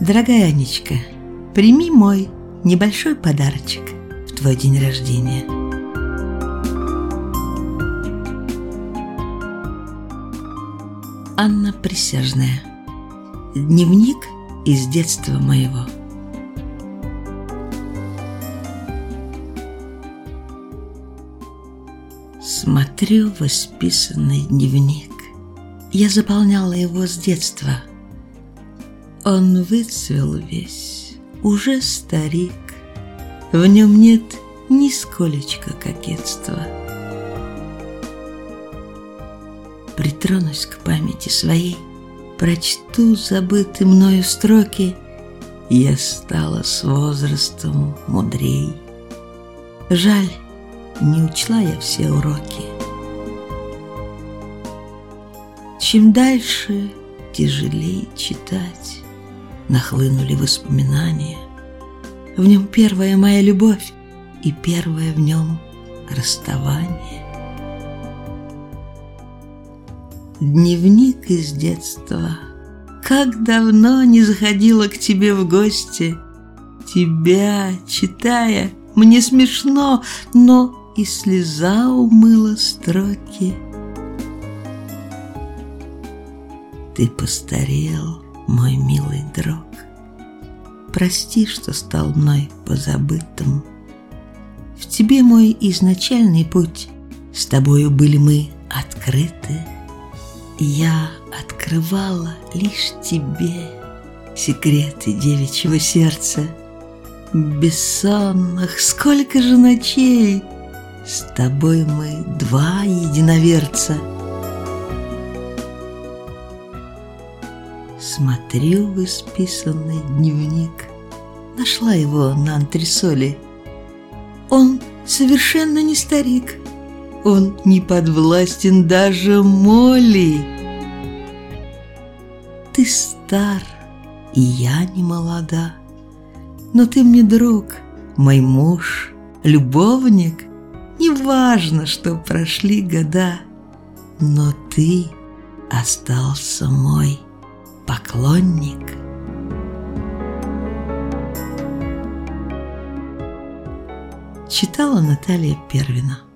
Дорогая Анечка, прими мой небольшой подарочек в твой день рождения. Анна Присяжная. Дневник из детства моего. Смотрю в исписанный дневник. Я заполняла его с детства. Он выцвел весь, уже старик. В нем нет нисколечко кокетства. Притронусь к памяти своей, прочту забытые мною строки. Я стала с возрастом мудрей. Жаль, не учла я все уроки. Чем дальше, тяжелей читать. Нахлынули воспоминания. В нем первая моя любовь и первое в нем расставание. Дневник из детства. Как давно не заходила к тебе в гости. Тебя, читая, мне смешно, но и слеза умыла строки. Ты постарел, мой милый друг. Прости, что стал мной позабытым. В тебе мой изначальный путь, с тобою были мы открыты. Я открывала лишь тебе секреты девичьего сердца. Бессонных сколько же ночей, с тобой мы два единоверца. Смотрю в исписанный дневник. Нашла его на антресоле. Он совершенно не старик. Он не подвластен даже моли. Ты стар, и я не молода. Но ты мне друг, мой муж, любовник. Неважно, что прошли года, но ты остался мой поклонник. Читала Наталья Первина.